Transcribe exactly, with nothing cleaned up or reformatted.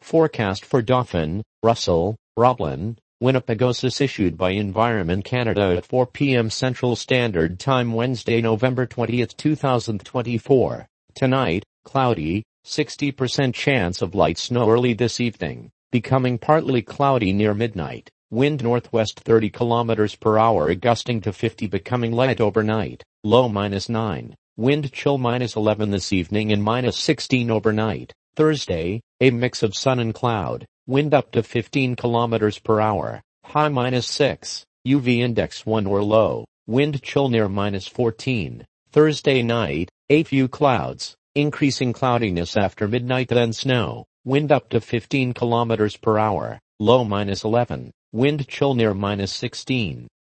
Forecast for Dauphin, Russell, Roblin, Winnipegosis issued by Environment Canada at four p m Central Standard Time Wednesday, November twentieth, two thousand twenty-four. Tonight, cloudy, sixty percent chance of light snow early this evening, becoming partly cloudy near midnight. Wind northwest thirty kilometers per hour gusting to fifty, becoming light overnight. Low minus nine. Wind chill minus eleven this evening and minus sixteen overnight. Thursday, a mix of sun and cloud. Wind up to fifteen kilometers per hour. High minus six. U V index one or low. Wind chill near minus fourteen. Thursday night, a few clouds. Increasing cloudiness after midnight, then snow. Wind up to fifteen kilometers per hour. Low minus eleven. Wind chill near minus sixteen.